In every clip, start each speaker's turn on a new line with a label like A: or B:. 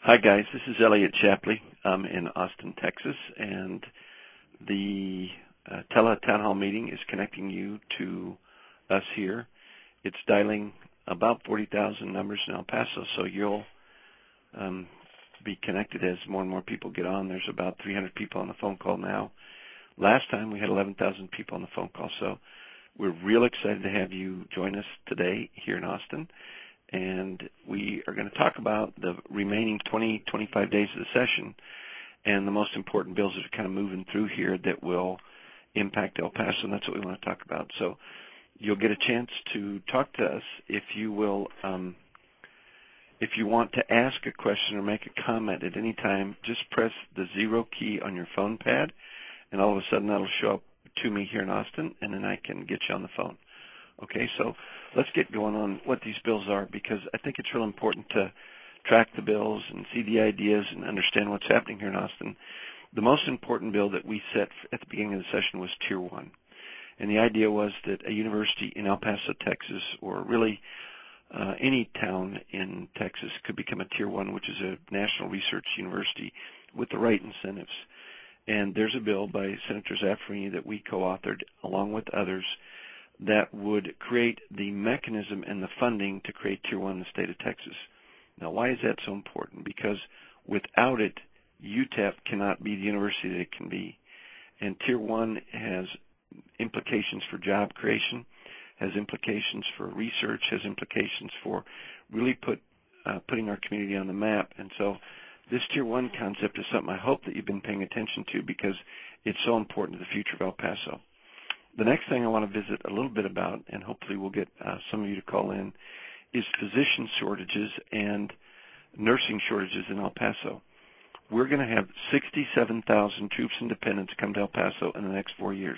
A: Hi guys, this is Elliot Shapley. I'm in Austin, Texas, and the Tele Town Hall meeting is connecting you to us here. It's dialing about 40,000 numbers in El Paso, so you'll be connected as more and more people get on. There's about 300 people on the phone call now. Last time we had 11,000 people on the phone call, so we're real excited to have you join us today here in Austin. And we are going to talk about the remaining 25 days of the session and the most important bills that are kind of moving through here that will impact El Paso, and that's what we want to talk about. So you'll get a chance to talk to us if you will. If you want to ask a question or make a comment at any time, just press the 0 key on your phone pad, and all of a sudden that'll show up to me here in Austin, and then I can get you on the phone. Okay, so let's get going on what these bills are, because I think it's real important to track the bills and see the ideas and understand what's happening here in Austin. The most important bill that we set at the beginning of the session was Tier 1. And the idea was that a university in El Paso, Texas, or really any town in Texas could become a Tier 1, which is a national research university with the right incentives. And there's a bill by Senator Zaffarini that we co-authored along with others that would create the mechanism and the funding to create Tier 1 in the state of Texas. Now, why is that so important? Because without it, UTEP cannot be the university that it can be. And Tier 1 has implications for job creation, has implications for research, has implications for really putting our community on the map. And so this Tier 1 concept is something I hope that you've been paying attention to, because it's so important to the future of El Paso. The next thing I want to visit a little bit about, and hopefully we'll get some of you to call in, is physician shortages and nursing shortages in El Paso. We're going to have 67,000 troops and dependents come to El Paso in the next 4 years.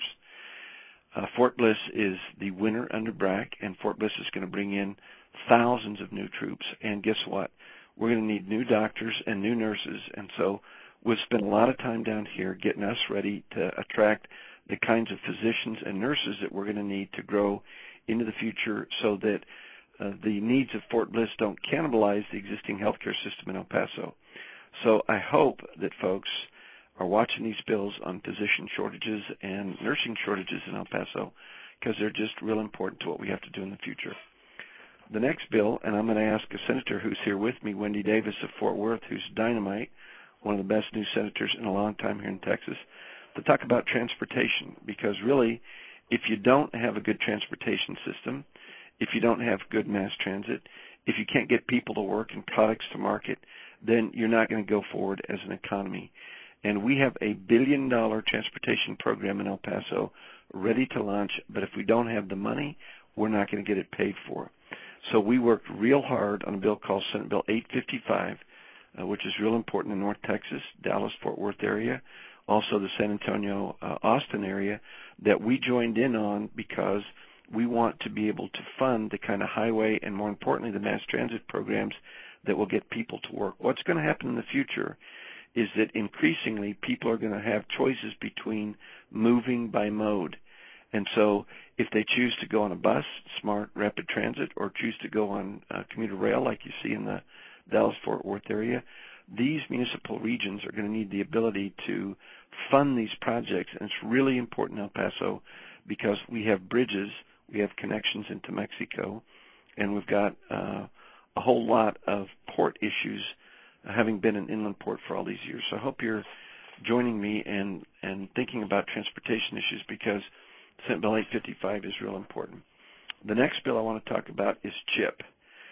A: Fort Bliss is the winner under BRAC, and Fort Bliss is going to bring in thousands of new troops. And guess what? We're going to need new doctors and new nurses, and so we've spent a lot of time down here getting us ready to attract the kinds of physicians and nurses that we're going to need to grow into the future, so that the needs of Fort Bliss don't cannibalize the existing healthcare system in El Paso. So I hope that folks are watching these bills on physician shortages and nursing shortages in El Paso, because they're just real important to what we have to do in the future. The next bill, and I'm going to ask a senator who's here with me, Wendy Davis of Fort Worth, who's dynamite, one of the best new senators in a long time here in Texas, to talk about transportation, because really, if you don't have a good transportation system, if you don't have good mass transit, if you can't get people to work and products to market, then you're not going to go forward as an economy. And we have a $1 billion transportation program in El Paso ready to launch, but if we don't have the money, we're not going to get it paid for. So we worked real hard on a bill called Senate Bill 855, which is real important in North Texas, Dallas-Fort Worth area, also the San Antonio, Austin area, that we joined in on because we want to be able to fund the kind of highway and, more importantly, the mass transit programs that will get people to work. What's going to happen in the future is that increasingly people are going to have choices between moving by mode. And so if they choose to go on a bus, smart rapid transit, or choose to go on commuter rail like you see in the Dallas-Fort Worth area, these municipal regions are going to need the ability to fund these projects. And it's really important in El Paso because we have bridges, we have connections into Mexico, and we've got a whole lot of port issues, having been an inland port for all these years. So I hope you're joining me and thinking about transportation issues, because Senate Bill 855 is real important. The next bill I want to talk about is CHIP.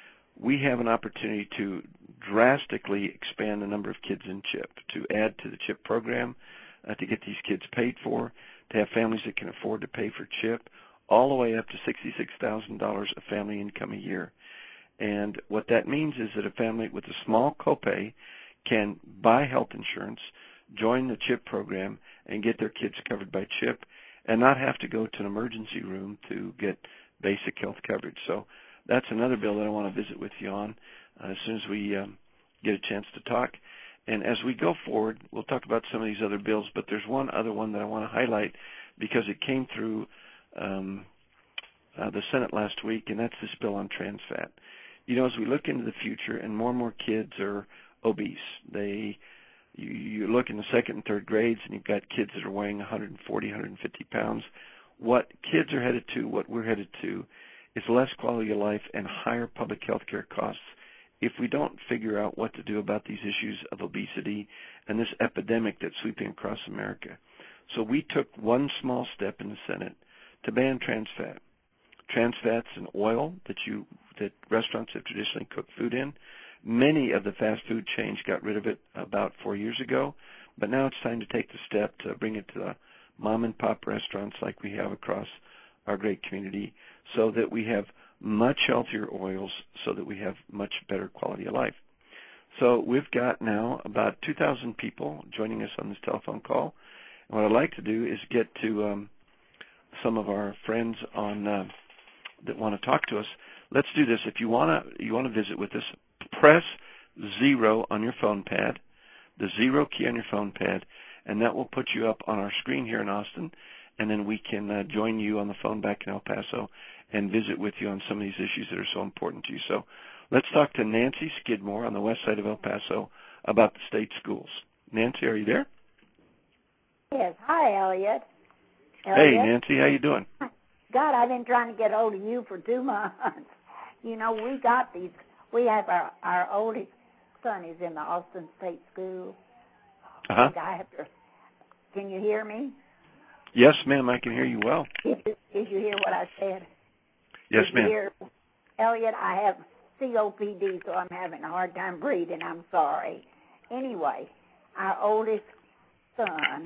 A: We have an opportunity to drastically expand the number of kids in CHIP, to add to the CHIP program, to get these kids paid for, to have families that can afford to pay for CHIP, all the way up to $66,000 of family income a year. And what that means is that a family with a small copay can buy health insurance, join the CHIP program, and get their kids covered by CHIP, and not have to go to an emergency room to get basic health coverage. So that's another bill that I want to visit with you on as soon as we get a chance to talk. And as we go forward, we'll talk about some of these other bills, but there's one other one that I want to highlight because it came through the Senate last week, and that's this bill on trans fat. You know, as we look into the future and more kids are obese. You look in the second and third grades, and you've got kids that are weighing 140, 150 pounds. What kids are headed to, what we're headed to, is less quality of life and higher public health care costs if we don't figure out what to do about these issues of obesity and this epidemic that's sweeping across America. So we took one small step in the Senate to ban trans fat. Trans fat's an oil that restaurants have traditionally cooked food in. Many of the fast food chains got rid of it about 4 years ago, but now it's time to take the step to bring it to the mom and pop restaurants like we have across our great community, so that we have much healthier oils, so that we have much better quality of life. So we've got now about 2,000 people joining us on this telephone call. And what I'd like to do is get to some of our friends on that want to talk to us. Let's do this. If you want to visit with us, press 0 on your phone pad, the 0 key on your phone pad, and that will put you up on our screen here in Austin, and then we can join you on the phone back in El Paso and visit with you on some of these issues that are so important to you. So let's talk to Nancy Skidmore on the west side of El Paso about the state schools. Nancy, are you there?
B: Yes. Hi, Elliot.
A: Hey, Nancy, how you doing?
B: God, I've been trying to get hold of you for 2 months. You know, we have our oldest son is in the Austin State School.
A: Uh-huh.
B: Can you hear me?
A: Yes, ma'am, I can hear you well.
B: Did you hear what I said?
A: Yes, ma'am.
B: Elliot, I have COPD, so I'm having a hard time breathing. I'm sorry. Anyway, our oldest son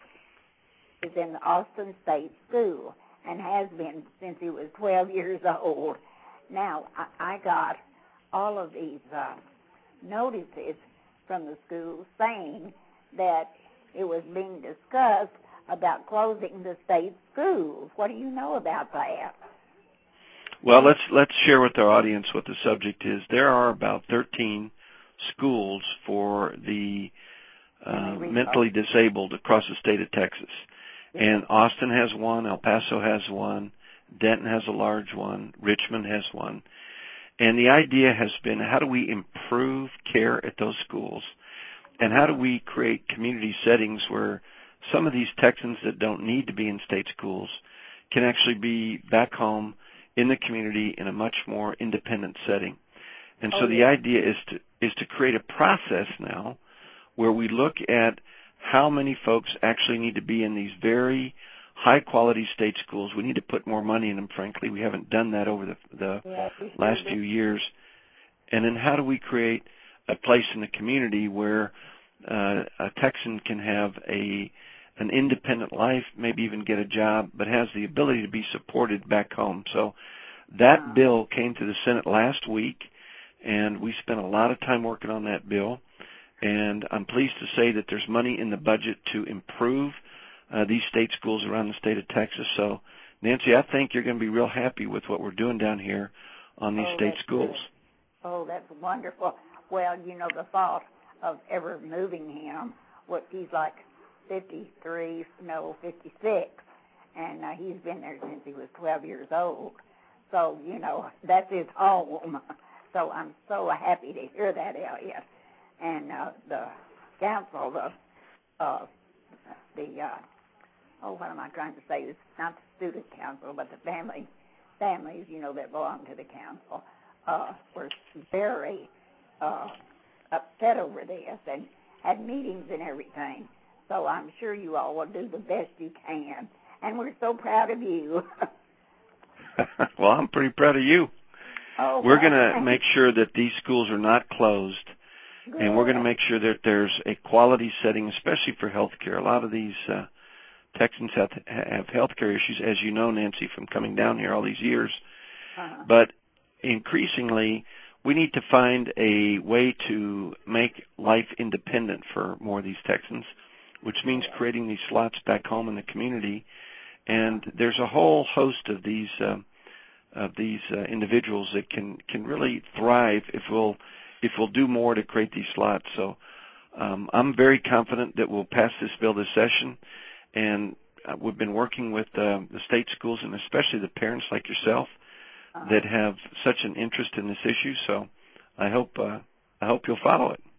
B: is in the Austin State School and has been since he was 12 years old. Now, I got all of these notices from the school saying that it was being discussed about closing the state schools. What do you know about that?
A: Well, let's share with our audience what the subject is. There are about 13 schools for the mentally disabled across the state of Texas. And Austin has one, El Paso has one, Denton has a large one, Richmond has one. And the idea has been, how do we improve care at those schools? And how do we create community settings where some of these Texans that don't need to be in state schools can actually be back home in the community in a much more independent setting? And so the idea is to create a process now where we look at how many folks actually need to be in these very high-quality state schools. We need to put more money in them, frankly. We haven't done that over the last few years. And then how do we create a place in the community where a Texan can have an independent life, maybe even get a job, but has the ability to be supported back home? So that bill came to the Senate last week, and we spent a lot of time working on that bill. And I'm pleased to say that there's money in the budget to improve these state schools around the state of Texas. So, Nancy, I think you're going to be real happy with what we're doing down here on these state schools.
B: Good. Oh, that's wonderful. Well, you know, the thought of ever moving him, he's like 56, and he's been there since he was 12 years old. So, you know, that's his home. So I'm so happy to hear that, Elliot. And the council, what am I trying to say? It's not the student council, but the families, you know, that belong to the council, were very upset over this and had meetings and everything. So I'm sure you all will do the best you can. And we're so proud of you.
A: Well, I'm pretty proud of you.
B: Oh,
A: we're going to make sure that these schools are not closed. Good. And we're going to make sure that there's a quality setting, especially for health care. A lot of these Texans have health care issues, as you know, Nancy, from coming down here all these years. But increasingly, we need to find a way to make life independent for more of these Texans, which means creating these slots back home in the community. And there's a whole host of these individuals that can really thrive if we'll do more to create these slots. So I'm very confident that we'll pass this bill this session, and we've been working with the state schools and especially the parents like yourself that have such an interest in this issue. So I hope you'll follow it.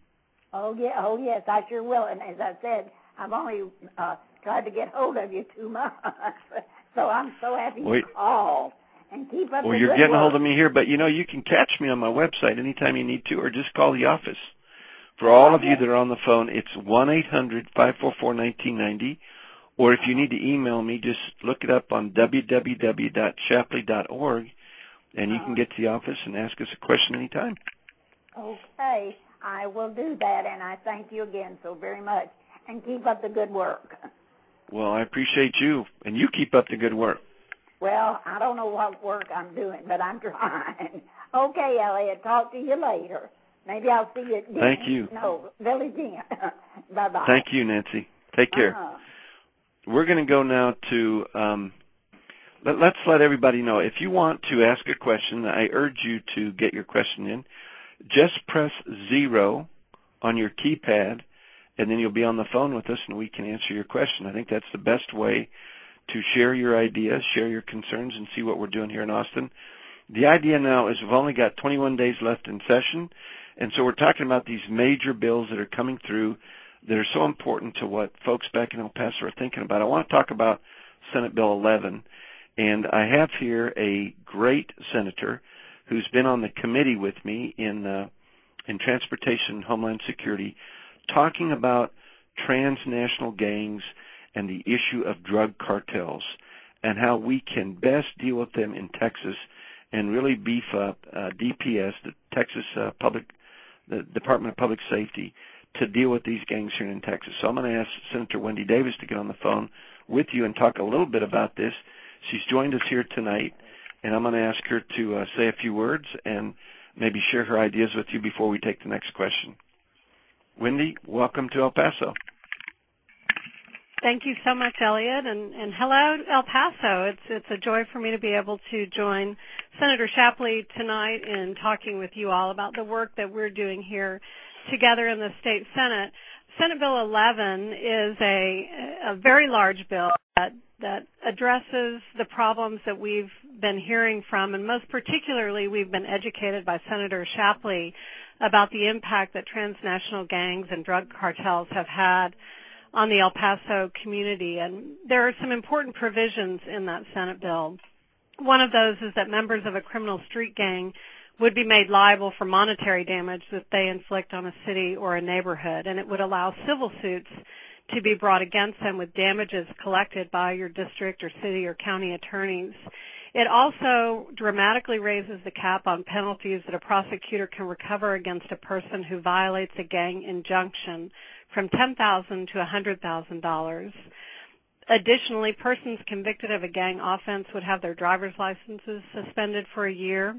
B: Oh, yeah, oh, yes, I sure will. And as I said, I've only tried to get hold of you 2 months. So I'm so happy you called. And keep up the
A: you're
B: good
A: getting a
B: work.
A: hold of me here, but, you can catch me on my website anytime you need to, or just call the office. For all of you that are on the phone, it's 1-800-544-1990. Or if you need to email me, just look it up on www.shapley.org, and you can get to the office and ask us a question anytime.
B: Okay, I will do that, and I thank you again so very much. And keep up the good work.
A: Well, I appreciate you, and you keep up the good work.
B: Well, I don't know what work I'm doing, but I'm trying. Okay, Elliot, talk to you later. Maybe I'll see you again.
A: Thank you.
B: No, Village Inn. Bye-bye.
A: Thank you, Nancy. Take care. We're going to go now to, let's let everybody know. If you want to ask a question, I urge you to get your question in. Just press 0 on your keypad, and then you'll be on the phone with us, and we can answer your question. I think that's the best way to share your ideas, share your concerns, and see what we're doing here in Austin. The idea now is we've only got 21 days left in session, and so we're talking about these major bills that are coming through that are so important to what folks back in El Paso are thinking about. I want to talk about Senate Bill 11, and I have here a great senator who's been on the committee with me in Transportation and Homeland Security, talking about transnational gangs and the issue of drug cartels and how we can best deal with them in Texas and really beef up DPS, the Texas the Department of Public Safety, to deal with these gangs here in Texas. So I'm going to ask Senator Wendy Davis to get on the phone with you and talk a little bit about this. She's joined us here tonight, and I'm going to ask her to say a few words and maybe share her ideas with you before we take the next question. Wendy, welcome to El Paso.
C: Thank you so much, Elliot, and hello, El Paso. It's a joy for me to be able to join Senator Shapley tonight in talking with you all about the work that we're doing here together in the State Senate. Senate Bill 11 is a very large bill that addresses the problems that we've been hearing from, and most particularly we've been educated by Senator Shapley about the impact that transnational gangs and drug cartels have had on the El Paso community. And there are some important provisions in that Senate bill. One of those is that members of a criminal street gang would be made liable for monetary damage that they inflict on a city or a neighborhood, and it would allow civil suits to be brought against them with damages collected by your district or city or county attorneys. It also dramatically raises the cap on penalties that a prosecutor can recover against a person who violates a gang injunction from $10,000 to $100,000. Additionally, persons convicted of a gang offense would have their driver's licenses suspended for a year.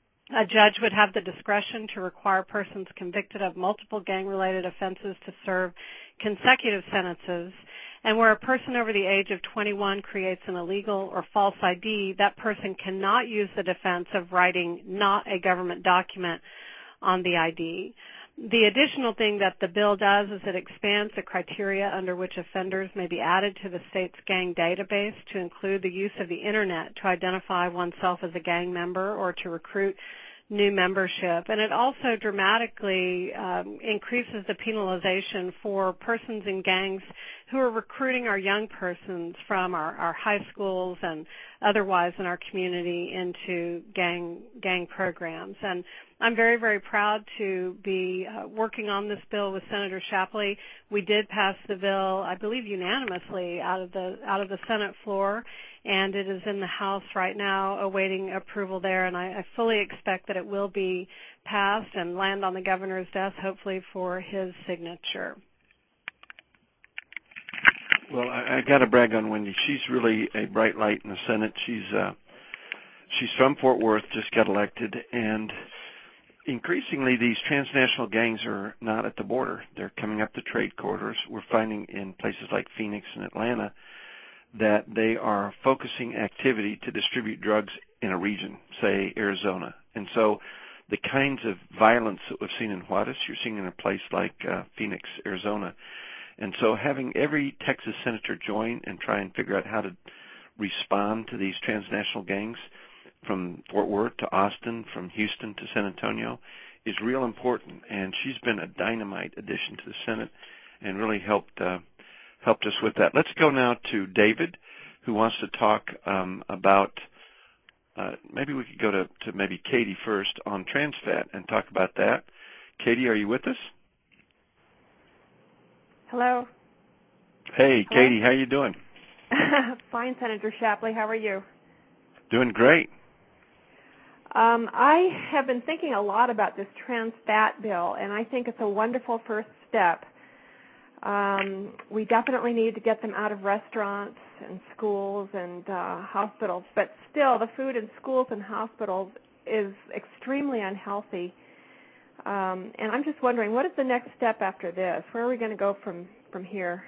C: A judge would have the discretion to require persons convicted of multiple gang-related offenses to serve consecutive sentences. And where a person over the age of 21 creates an illegal or false ID, that person cannot use the defense of writing not a government document on the ID. The additional thing that the bill does is it expands the criteria under which offenders may be added to the state's gang database to include the use of the Internet to identify oneself as a gang member or to recruit new membership. And it also dramatically increases the penalization for persons in gangs who are recruiting our young persons from our high schools and otherwise in our community into gang programs. And I'm very, very proud to be working on this bill with Senator Shapley. We did pass the bill, I believe, unanimously out of the Senate floor, and it is in the House right now awaiting approval there, and I fully expect that it will be passed and land on the governor's desk, hopefully for his signature.
A: Well, I got to brag on Wendy. She's really a bright light in the Senate. She's from Fort Worth, just got elected, and increasingly these transnational gangs are not at the border. They're coming up the trade corridors. We're finding in places like Phoenix and Atlanta that they are focusing activity to distribute drugs in a region, say Arizona. And so the kinds of violence that we've seen in Juarez, you're seeing in a place like Phoenix, Arizona. And so having every Texas senator join and try and figure out how to respond to these transnational gangs from Fort Worth to Austin, from Houston to San Antonio, is real important, and she's been a dynamite addition to the Senate and really helped us with that. Let's go now to David, who wants to talk about, maybe we could go to maybe Katie first on trans fat and talk about that. Katie, are you with us?
D: Hello.
A: Hey,
D: Hello?
A: Katie, how you doing?
D: Fine, Senator Shapley. How are you?
A: Doing great.
D: I have been thinking a lot about this trans fat bill, and I think it's a wonderful first step. We definitely need to get them out of restaurants and schools and hospitals, but still the food in schools and hospitals is extremely unhealthy. And I'm just wondering, what is the next step after this? Where are we going to go from here?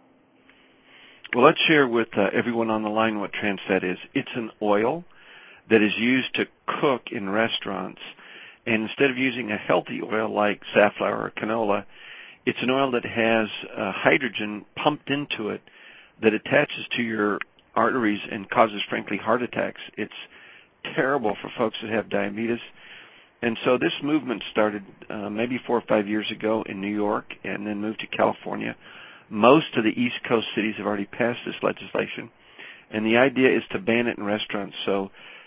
A: Well, let's share with everyone on the line what trans fat is. It's an oil that is used to cook in restaurants, and instead of using a healthy oil like safflower or canola, it's an oil that has hydrogen pumped into it that attaches to your arteries and causes, frankly, heart attacks. It's terrible for folks that have diabetes. And so this movement started maybe 4 or 5 years ago in New York and then moved to California. Most of the East Coast cities have already passed this legislation, and the idea is to ban it in restaurants. So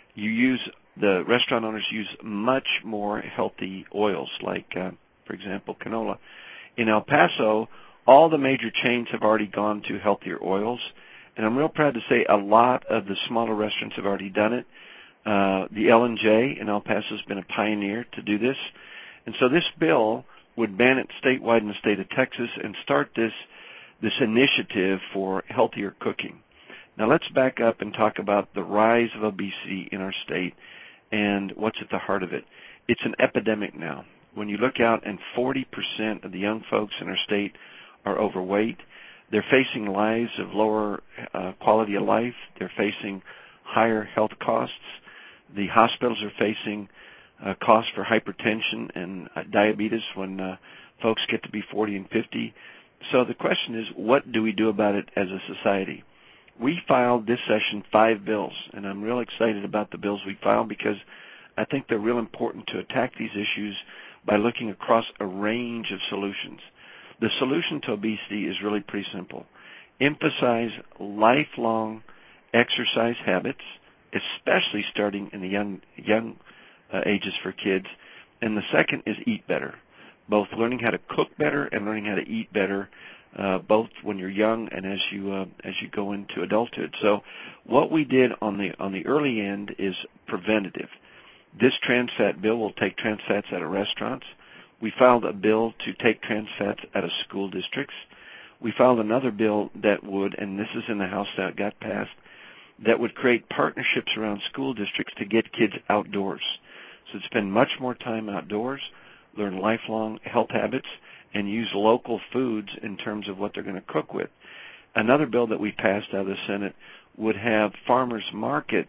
A: the restaurant owners use much more healthy oils like, for example, canola. In El Paso, all the major chains have already gone to healthier oils, and I'm real proud to say a lot of the smaller restaurants have already done it. The L&J in El Paso has been a pioneer to do this, and so this bill would ban it statewide in the state of Texas and start this initiative for healthier cooking. Now let's back up and talk about the rise of obesity in our state and what's at the heart of it. It's an epidemic now. When you look out and 40% of the young folks in our state are overweight, they're facing lives of lower quality of life. They're facing higher health costs. The hospitals are facing costs for hypertension and diabetes when folks get to be 40 and 50. So the question is, what do we do about it as a society? We filed this session 5 bills, and I'm real excited about the bills we filed because I think they're real important to attack these issues by looking across a range of solutions. The solution to obesity is really pretty simple. Emphasize lifelong exercise habits, especially starting in the young ages for kids. And the second is eat better, both learning how to cook better and learning how to eat better, both when you're young and as you go into adulthood. So what we did on the early end is preventative. This trans fat bill will take trans fats out of restaurants. We filed a bill to take trans fats out of school districts. We filed another bill that would, and this is in the House that got passed, that would create partnerships around school districts to get kids outdoors. So to spend much more time outdoors, learn lifelong health habits, and use local foods in terms of what they're going to cook with. Another bill that we passed out of the Senate would have farmers markets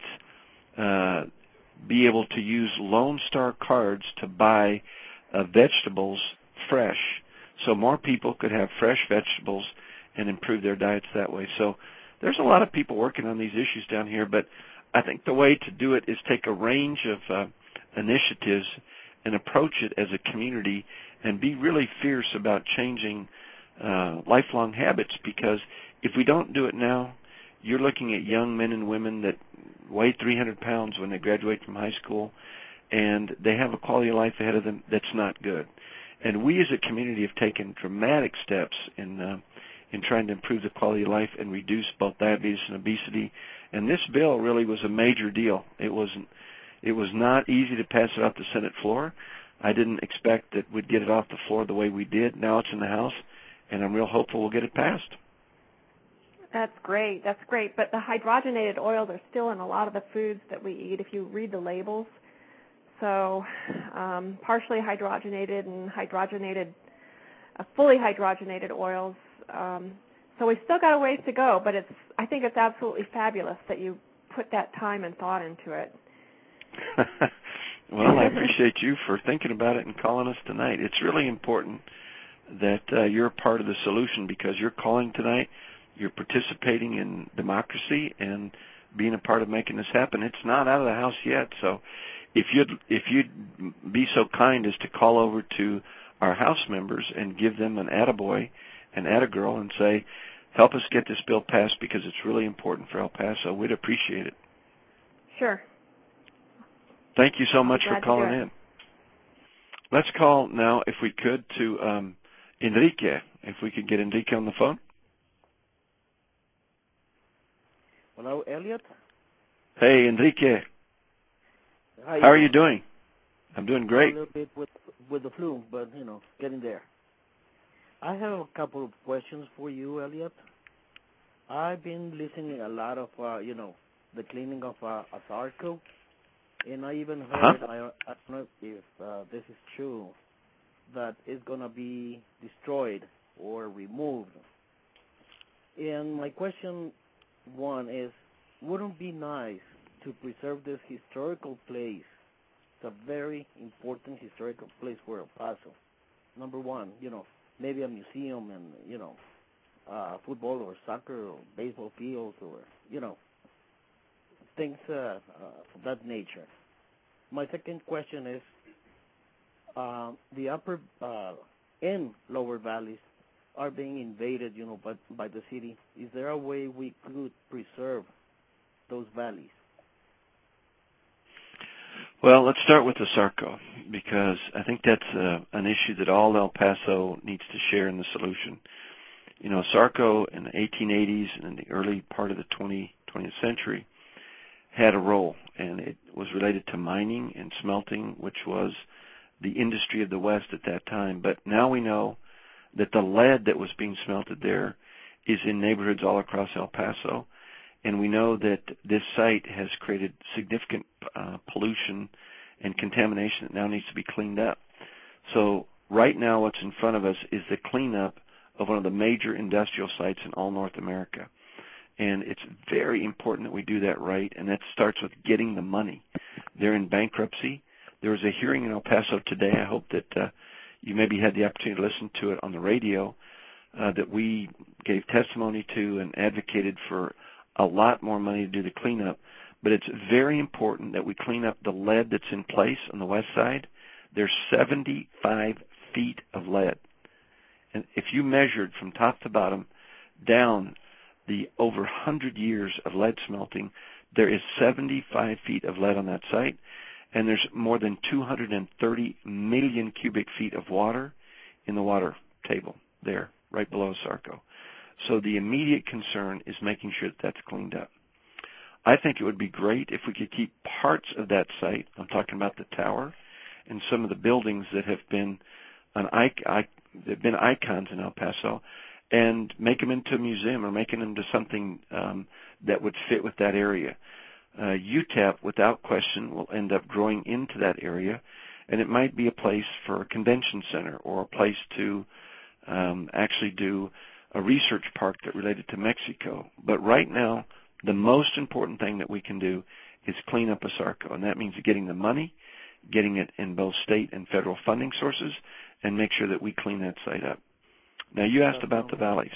A: be able to use Lone Star cards to buy vegetables fresh, so more people could have fresh vegetables and improve their diets that way. So there's a lot of people working on these issues down here, but I think the way to do it is take a range of initiatives and approach it as a community and be really fierce about changing lifelong habits, because if we don't do it now, you're looking at young men and women that weigh 300 pounds when they graduate from high school, and they have a quality of life ahead of them that's not good. And we as a community have taken dramatic steps in trying to improve the quality of life and reduce both diabetes and obesity. And this bill really was a major deal. It was not easy to pass it off the Senate floor. I didn't expect that we'd get it off the floor the way we did. Now it's in the House, and I'm real hopeful we'll get it passed.
D: That's great. That's great. But the hydrogenated oils are still in a lot of the foods that we eat if you read the labels. So partially hydrogenated and fully hydrogenated oils. So we've still got a ways to go, but I think it's absolutely fabulous that you put that time and thought into it.
A: Well, I appreciate you for thinking about it and calling us tonight. It's really important that you're a part of the solution, because you're calling tonight, you're participating in democracy and being a part of making this happen. It's not out of the House yet, so if you'd be so kind as to call over to our House members and give them an attaboy and attagirl and say, help us get this bill passed because it's really important for El Paso, we'd appreciate it.
D: Sure.
A: Thank you so much for calling in. Let's call now, if we could, to Enrique. If we could get Enrique on the phone.
E: Hello, Elliot.
A: Hey, Enrique.
E: How
A: are you doing? I'm doing great.
E: A little bit with the flu, but, getting there. I have a couple of questions for you, Elliot. I've been listening a lot of, the cleaning of Ozarko, and I even heard, I don't know if this is true, that it's going to be destroyed or removed. And my question one is, wouldn't it be nice to preserve this historical place? It's a very important historical place for El Paso. Number one, maybe a museum and, football or soccer or baseball fields or, things of that nature. My second question is, the upper and lower valleys are being invaded, by the city. Is there a way we could preserve those valleys?
A: Well, let's start with Ozarko, because I think that's an issue that all El Paso needs to share in the solution. Ozarko in the 1880s and in the early part of the 20th century had a role, and it was related to mining and smelting, which was the industry of the West at that time. But now we know that the lead that was being smelted there is in neighborhoods all across El Paso, and we know that this site has created significant pollution and contamination that now needs to be cleaned up. So right now what's in front of us is the cleanup of one of the major industrial sites in all North America. And it's very important that we do that right, and that starts with getting the money. They're in bankruptcy. There was a hearing in El Paso today. I hope that you maybe had the opportunity to listen to it on the radio, that we gave testimony to and advocated for a lot more money to do the cleanup. But it's very important that we clean up the lead that's in place on the west side. There's 75 feet of lead. And if you measured from top to bottom down the over 100 years of lead smelting, there is 75 feet of lead on that site, and there's more than 230 million cubic feet of water in the water table there, right below Ozarko. So the immediate concern is making sure that that's cleaned up. I think it would be great if we could keep parts of that site, I'm talking about the tower, and some of the buildings that have been they've been icons in El Paso, and make them into a museum or making them into something that would fit with that area. UTEP, without question, will end up growing into that area, and it might be a place for a convention center or a place to actually do a research park that related to Mexico. But right now, the most important thing that we can do is clean up Ozarko, and that means getting the money, getting it in both state and federal funding sources, and make sure that we clean that site up. Now, you asked about the valleys.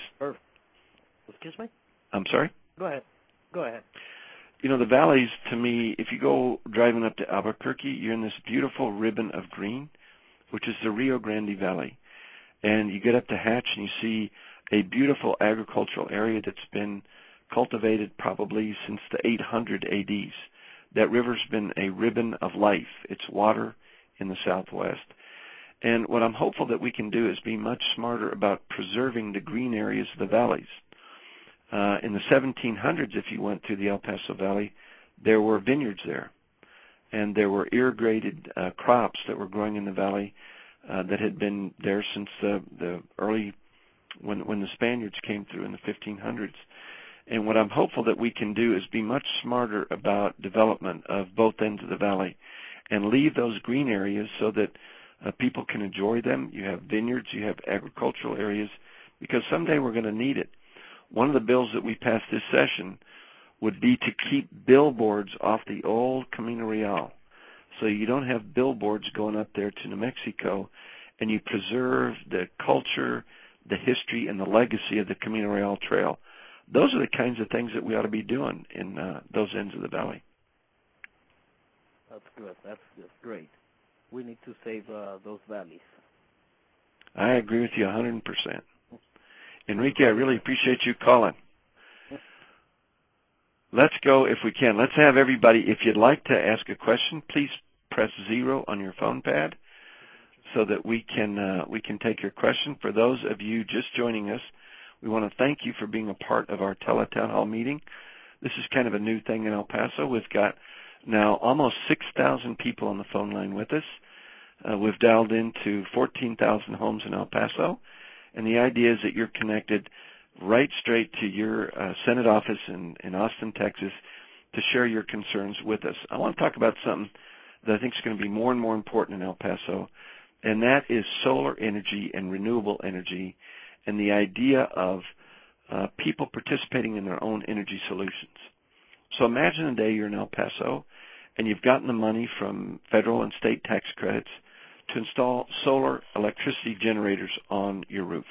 E: Excuse me?
A: I'm sorry?
E: Go ahead. Go ahead.
A: The valleys, to me, if you go driving up to Albuquerque, you're in this beautiful ribbon of green, which is the Rio Grande Valley. And you get up to Hatch and you see a beautiful agricultural area that's been cultivated probably since the 800 ADs. That river's been a ribbon of life. It's water in the Southwest. And what I'm hopeful that we can do is be much smarter about preserving the green areas of the valleys. In the 1700s, if you went through the El Paso Valley, there were vineyards there. And there were irrigated crops that were growing in the valley that had been there since the early, when the Spaniards came through in the 1500s. And what I'm hopeful that we can do is be much smarter about development of both ends of the valley and leave those green areas so that people can enjoy them. You have vineyards, you have agricultural areas, because someday we're going to need it. One of the bills that we passed this session would be to keep billboards off the old Camino Real, so you don't have billboards going up there to New Mexico, and you preserve the culture, the history, and the legacy of the Camino Real Trail. Those are the kinds of things that we ought to be doing in those ends of the valley.
E: That's good. That's great. We need to save those valleys.
A: I agree with you 100%. Enrique, I really appreciate you calling. Let's go, if we can. Let's have everybody, if you'd like to ask a question, please press 0 on your phone pad so that we can take your question. For those of you just joining us, we want to thank you for being a part of our Town Hall meeting. This is kind of a new thing in El Paso. We've got now almost 6,000 people on the phone line with us. We've dialed into 14,000 homes in El Paso, and the idea is that you're connected right straight to your Senate office in Austin, Texas, to share your concerns with us. I want to talk about something that I think is going to be more and more important in El Paso, and that is solar energy and renewable energy, and the idea of people participating in their own energy solutions. So imagine a day you're in El Paso, and you've gotten the money from federal and state tax credits to install solar electricity generators on your roof.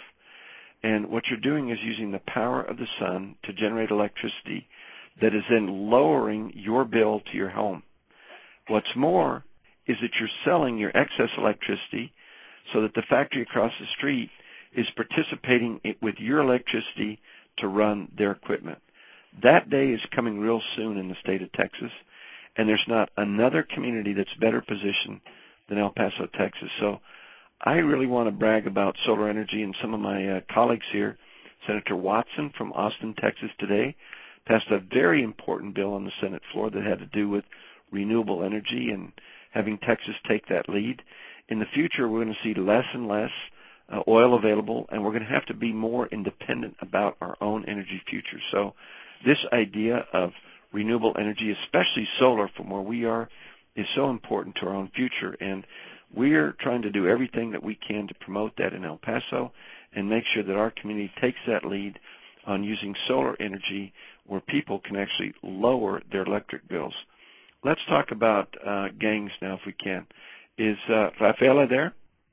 A: And what you're doing is using the power of the sun to generate electricity that is then lowering your bill to your home. What's more is that you're selling your excess electricity so that the factory across the street is participating with your electricity to run their equipment. That day is coming real soon in the state of Texas, and there's not another community that's better positioned than El Paso, Texas. So I really want to brag about solar energy, and some of my colleagues here. Senator Watson from Austin, Texas today passed a very important bill on the Senate floor that had to do with renewable energy and having Texas take that lead. In the future, we're going to see less and less oil available, and we're going to have to be more independent about our own energy future. So this idea of renewable energy, especially solar from where we are, is so important to our own future, and we're trying to do everything that we can to promote that in El Paso and make sure that our community takes that lead on using solar energy where people can actually lower their electric bills. Let's talk about gangs now if we can. Is Rafaela there?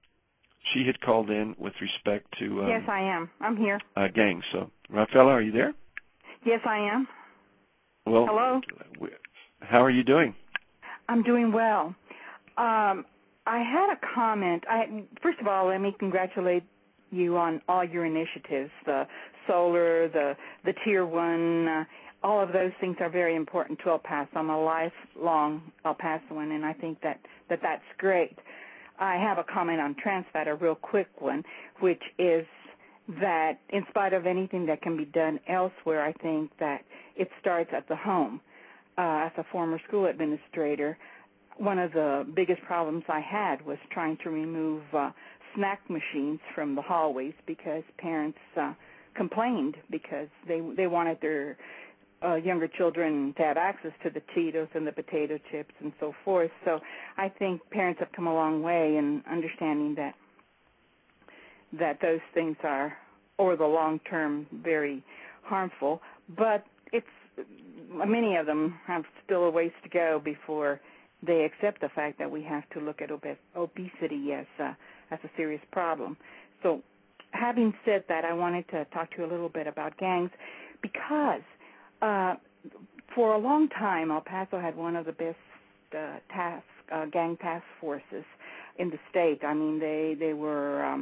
A: She had called in with respect to
F: Yes, I am. I'm here.
A: Gangs. So, Rafaela, are you there?
F: Yes, I am.
A: Well,
F: hello.
A: How are you doing?
F: I'm doing well. I had a comment. First of all, let me congratulate you on all your initiatives, the solar, the Tier 1, all of those things are very important to El Paso. I'm a lifelong El Pasoan, and I think that's great. I have a comment on TransFat, a real quick one, which is that in spite of anything that can be done elsewhere, I think that it starts at the home. As a former school administrator, one of the biggest problems I had was trying to remove snack machines from the hallways because parents complained because they wanted their younger children to have access to the Cheetos and the potato chips and so forth. So I think parents have come a long way in understanding that those things are, over the long term, very harmful. But many of them have still a ways to go before they accept the fact that we have to look at obesity as a serious problem. So having said that, I wanted to talk to you a little bit about gangs because for a long time, El Paso had one of the best gang task forces in the state. I mean, they were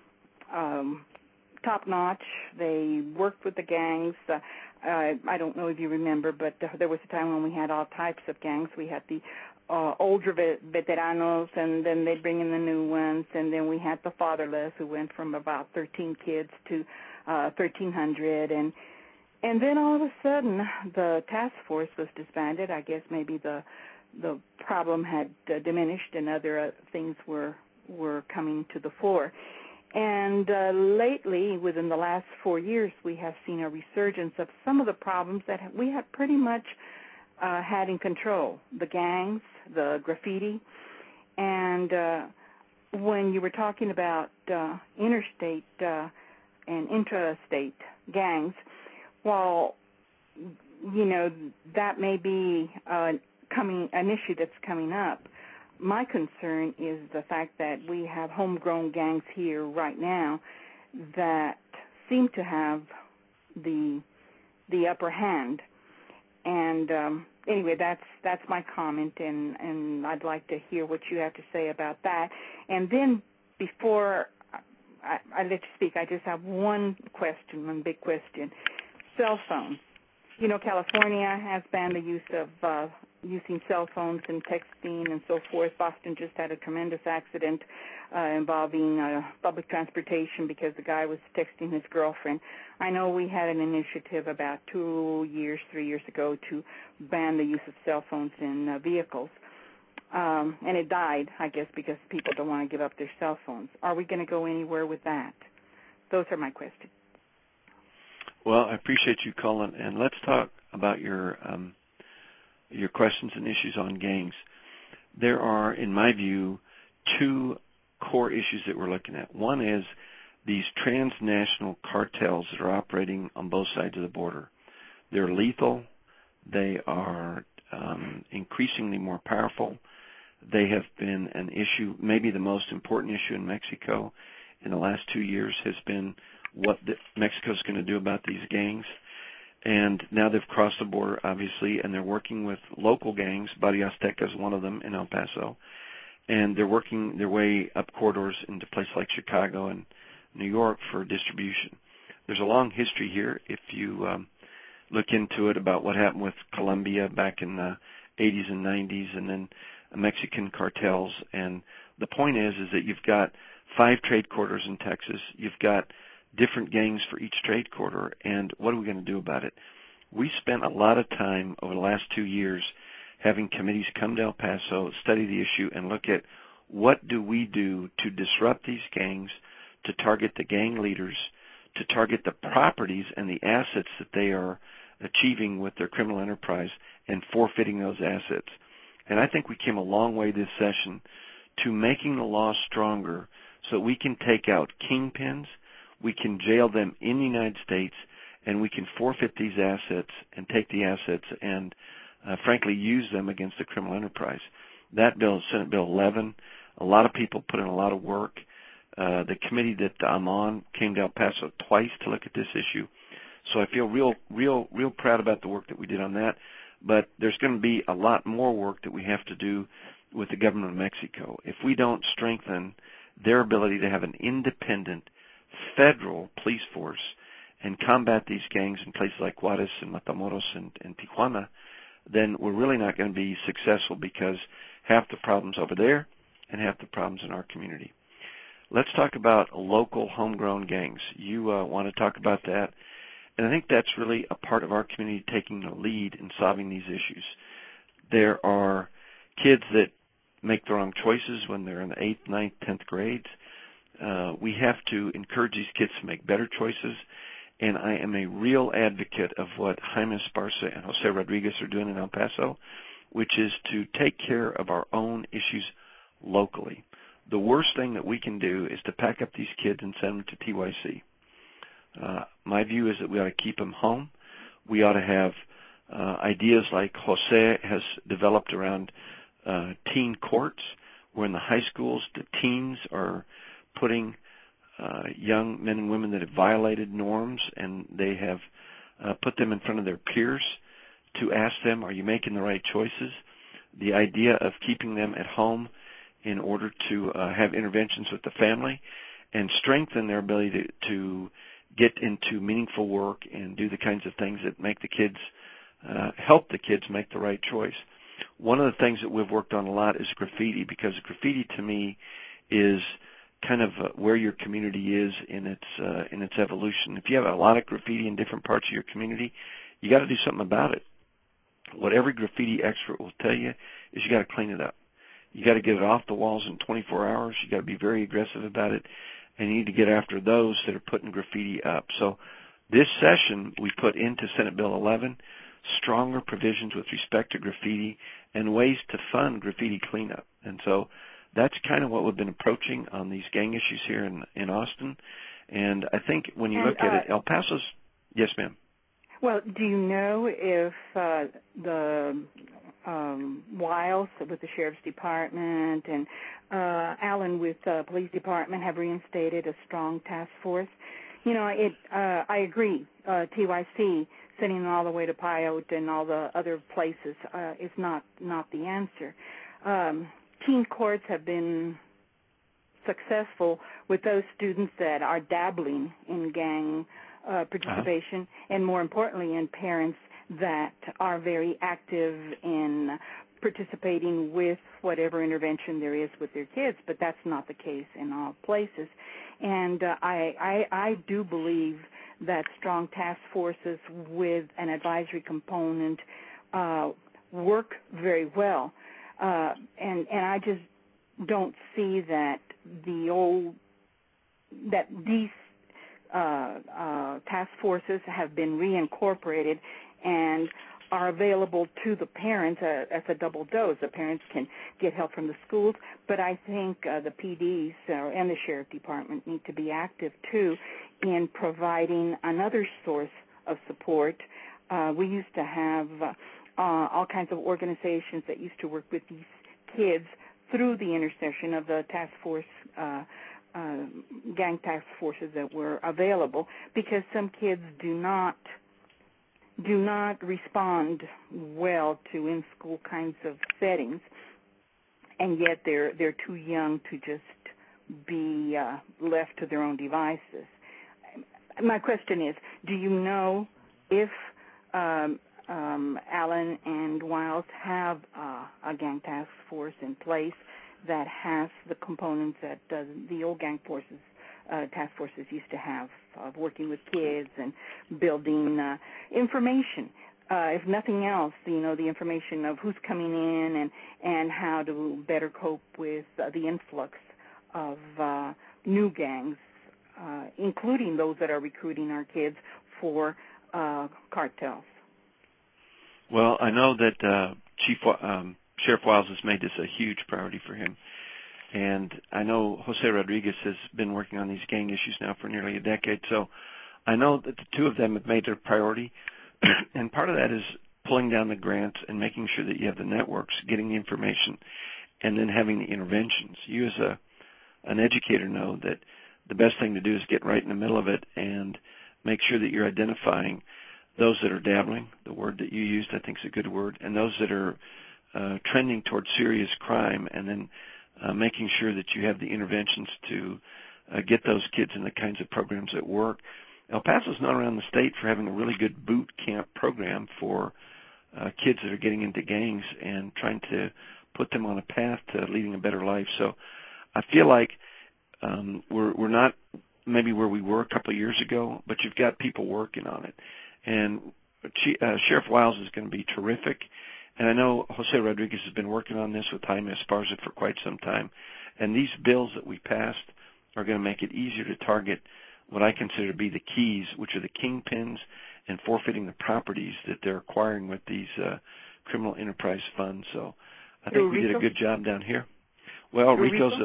F: top-notch. They worked with the gangs. I don't know if you remember, but there was a time when we had all types of gangs. We had the older veteranos, and then they'd bring in the new ones, and then we had the fatherless, who went from about 13 kids to 1,300, and then all of a sudden the task force was disbanded. I guess maybe the problem had diminished and other things were coming to the fore. And lately, within the last 4 years, we have seen a resurgence of some of the problems that we had pretty much had in control, the gangs, the graffiti. And when you were talking about interstate and intrastate gangs, while, you know, that may be an issue that's coming up, my concern is the fact that we have homegrown gangs here right now that seem to have the upper hand. And anyway, that's my comment, and I'd like to hear what you have to say about that. And then before I let you speak, I just have one big question. Cell phones. You know, California has banned the use of using cell phones and texting and so forth. Boston just had a tremendous accident involving public transportation because the guy was texting his girlfriend. I know we had an initiative about 3 years ago to ban the use of cell phones in vehicles. And it died, I guess, because people don't want to give up their cell phones. Are we going to go anywhere with that? Those are my questions.
A: Well, I appreciate you calling, and let's talk about your questions and issues on gangs. There are, in my view, two core issues that we're looking at. One is these transnational cartels that are operating on both sides of the border. They're lethal. They are increasingly more powerful. They have been an issue, maybe the most important issue in Mexico in the last 2 years has been what Mexico's going to do about these gangs. And now they've crossed the border, obviously, and they're working with local gangs. Barrio Azteca is one of them in El Paso. And they're working their way up corridors into places like Chicago and New York for distribution. There's a long history here, if you look into it, about what happened with Colombia back in the 80s and 90s, and then Mexican cartels. And the point is that you've got 5 trade corridors in Texas. You've got different gangs for each trade corridor, and what are we going to do about it? We spent a lot of time over the last 2 years having committees come to El Paso, study the issue, and look at what do we do to disrupt these gangs, to target the gang leaders, to target the properties and the assets that they are achieving with their criminal enterprise and forfeiting those assets. And I think we came a long way this session to making the law stronger so that we can take out kingpins, we can jail them in the United States, and we can forfeit these assets and take the assets and, frankly, use them against the criminal enterprise. That bill is Senate Bill 11. A lot of people put in a lot of work. The committee that I'm on came to El Paso twice to look at this issue. So I feel real proud about the work that we did on that. But there's going to be a lot more work that we have to do with the government of Mexico. If we don't strengthen their ability to have an independent federal police force and combat these gangs in places like Juarez and Matamoros and Tijuana, then we're really not going to be successful, because half the problem's over there and half the problem's in our community. Let's talk about local homegrown gangs. You want to talk about that, and I think that's really a part of our community taking the lead in solving these issues. There are kids that make the wrong choices when they're in the 8th, 9th, 10th grades. We have to encourage these kids to make better choices, and I am a real advocate of what Jaime Esparza and Jose Rodriguez are doing in El Paso, which is to take care of our own issues locally. The worst thing that we can do is to pack up these kids and send them to TYC. My view is that we ought to keep them home. We ought to have ideas like Jose has developed around teen courts, where in the high schools the teens are putting young men and women that have violated norms, and they have put them in front of their peers to ask them, are you making the right choices? The idea of keeping them at home in order to have interventions with the family and strengthen their ability to get into meaningful work and do the kinds of things that make the kids, help the kids make the right choice. One of the things that we've worked on a lot is graffiti, because graffiti to me is kind of where your community is in its evolution. If you have a lot of graffiti in different parts of your community, you got to do something about it. What every graffiti expert will tell you is you got to clean it up. You got to get it off the walls in 24 hours. You got to be very aggressive about it, and you need to get after those that are putting graffiti up. So this session we put into Senate Bill 11 stronger provisions with respect to graffiti and ways to fund graffiti cleanup. And so that's kind of what we've been approaching on these gang issues here in Austin. And I think when you look at it, El Paso's, yes, ma'am.
F: Well, do you know if the Wiles with the Sheriff's Department and Allen with the Police Department have reinstated a strong task force I agree. TYC, sending them all the way to Pyote and all the other places is not the answer. Teen courts have been successful with those students that are dabbling in gang participation, and more importantly, in parents that are very active in participating with whatever intervention there is with their kids, but that's not the case in all places. And I do believe that strong task forces with an advisory component work very well. And I just don't see that these task forces have been reincorporated and are available to the parents as a double dose. The parents can get help from the schools, but I think the PDs and the Sheriff Department need to be active, too, in providing another source of support. We used to have all kinds of organizations that used to work with these kids through the intercession of the task force, gang task forces that were available, because some kids do not respond well to in-school kinds of settings, and yet they're too young to just be left to their own devices. My question is, do you know if Allen and Wiles have a gang task force in place that has the components that the old gang forces, task forces used to have, of working with kids and building information? If nothing else, the information of who's coming in and how to better cope with the influx of new gangs, including those that are recruiting our kids for cartels.
A: Well, I know that Sheriff Wiles has made this a huge priority for him. And I know Jose Rodriguez has been working on these gang issues now for nearly a decade. So I know that the two of them have made their priority. And part of that is pulling down the grants and making sure that you have the networks, getting the information, and then having the interventions. You as an educator know that the best thing to do is get right in the middle of it and make sure that you're identifying those that are dabbling, the word that you used I think is a good word, and those that are trending towards serious crime, and then making sure that you have the interventions to get those kids in the kinds of programs that work. El Paso's known around the state for having a really good boot camp program for kids that are getting into gangs and trying to put them on a path to leading a better life. So I feel like we're not maybe where we were a couple of years ago, but you've got people working on it. And Sheriff Wiles is going to be terrific. And I know Jose Rodriguez has been working on this with Jaime Esparza for quite some time. And these bills that we passed are going to make it easier to target what I consider to be the keys, which are the kingpins and forfeiting the properties that they're acquiring with these criminal enterprise funds. So I think we did a good job down here. Well,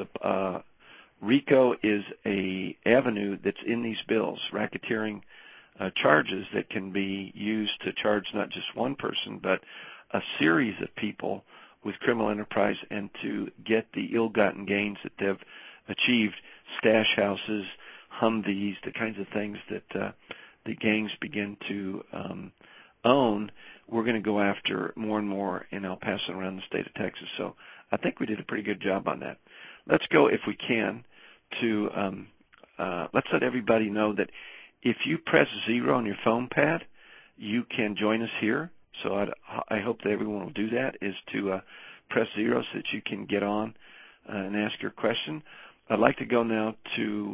A: RICO is a avenue that's in these bills, racketeering charges that can be used to charge not just one person, but a series of people with criminal enterprise, and to get the ill-gotten gains that they've achieved, stash houses, Humvees, the kinds of things that the gangs begin to own. We're going to go after more and more in El Paso and around the state of Texas. So I think we did a pretty good job on that. Let's go, if we can, to let's let everybody know that if you press 0 on your phone pad, you can join us here. So I hope that everyone will do that, is to press 0 so that you can get on and ask your question. I'd like to go now to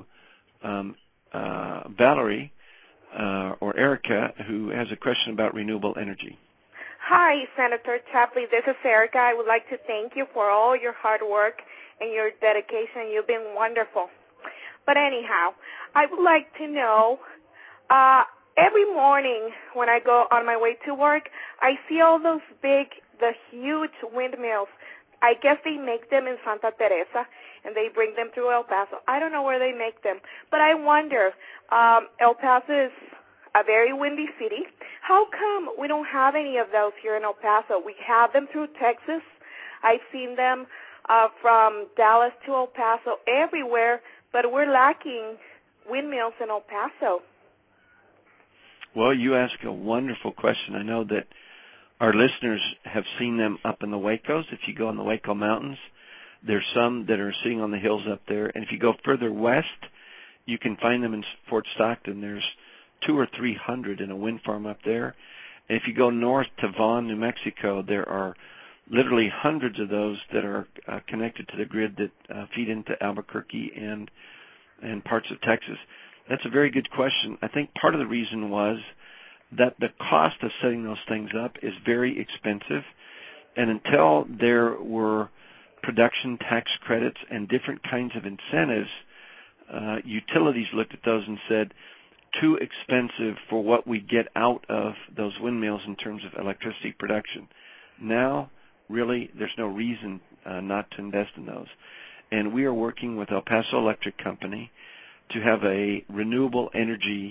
A: Valerie or Erica, who has a question about renewable energy.
G: Hi, Senator Chapley. This is Erica. I would like to thank you for all your hard work and your dedication. You've been wonderful. But anyhow, I would like to know, every morning when I go on my way to work, I see all those the huge windmills. I guess they make them in Santa Teresa, and they bring them through El Paso. I don't know where they make them, but I wonder, El Paso is a very windy city. How come we don't have any of those here in El Paso? We have them through Texas. I've seen them from Dallas to El Paso, everywhere, but we're lacking windmills in El Paso?
A: Well, you ask a wonderful question. I know that our listeners have seen them up in the Wacos. If you go in the Waco Mountains, there's some that are sitting on the hills up there. And if you go further west, you can find them in Fort Stockton. There's 200 or 300 in a wind farm up there. And if you go north to Vaughn, New Mexico, there are literally hundreds of those that are connected to the grid that feed into Albuquerque and parts of Texas. That's a very good question. I think part of the reason was that the cost of setting those things up is very expensive, and until there were production tax credits and different kinds of incentives, utilities looked at those and said, too expensive for what we get out of those windmills in terms of electricity production. Now, really, there's no reason not to invest in those. And we are working with El Paso Electric Company to have a renewable energy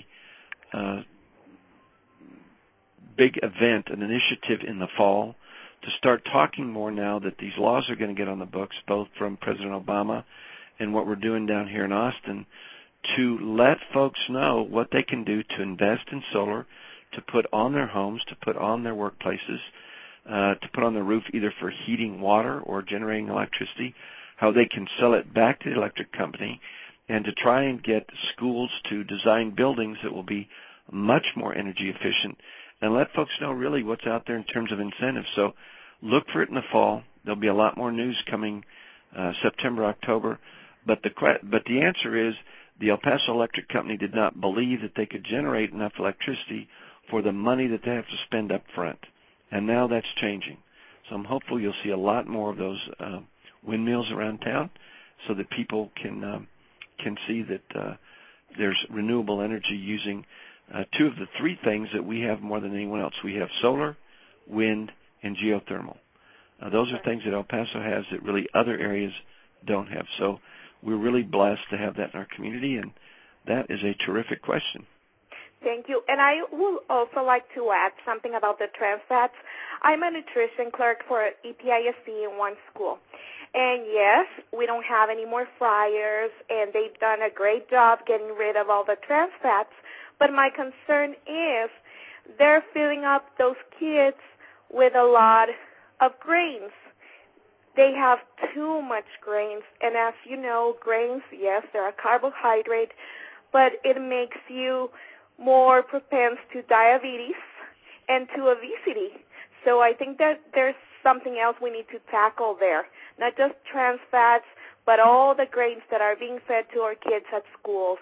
A: big event, an initiative in the fall, to start talking more now that these laws are going to get on the books, both from President Obama and what we're doing down here in Austin, to let folks know what they can do to invest in solar, to put on their homes, to put on their workplaces, to put on their roof either for heating water or generating electricity, how they can sell it back to the electric company, and to try and get schools to design buildings that will be much more energy efficient, and let folks know really what's out there in terms of incentives. So look for it in the fall. There'll be a lot more news coming September, October. But the answer is the El Paso Electric Company did not believe that they could generate enough electricity for the money that they have to spend up front. And now that's changing. So I'm hopeful you'll see a lot more of those windmills around town so that people can see that there's renewable energy using two of the three things that we have more than anyone else. We have solar, wind, and geothermal. Those are things that El Paso has that really other areas don't have. So we're really blessed to have that in our community, and that is a terrific question.
G: Thank you. And I would also like to add something about the trans fats. I'm a nutrition clerk for EPISD in one school. And yes, we don't have any more fryers, and they've done a great job getting rid of all the trans fats. But my concern is they're filling up those kids with a lot of grains. They have too much grains. And as you know, grains, yes, they're a carbohydrate, but it makes you more propense to diabetes and to obesity. So I think that there's something else we need to tackle there, not just trans fats, but all the grains that are being fed to our kids at schools.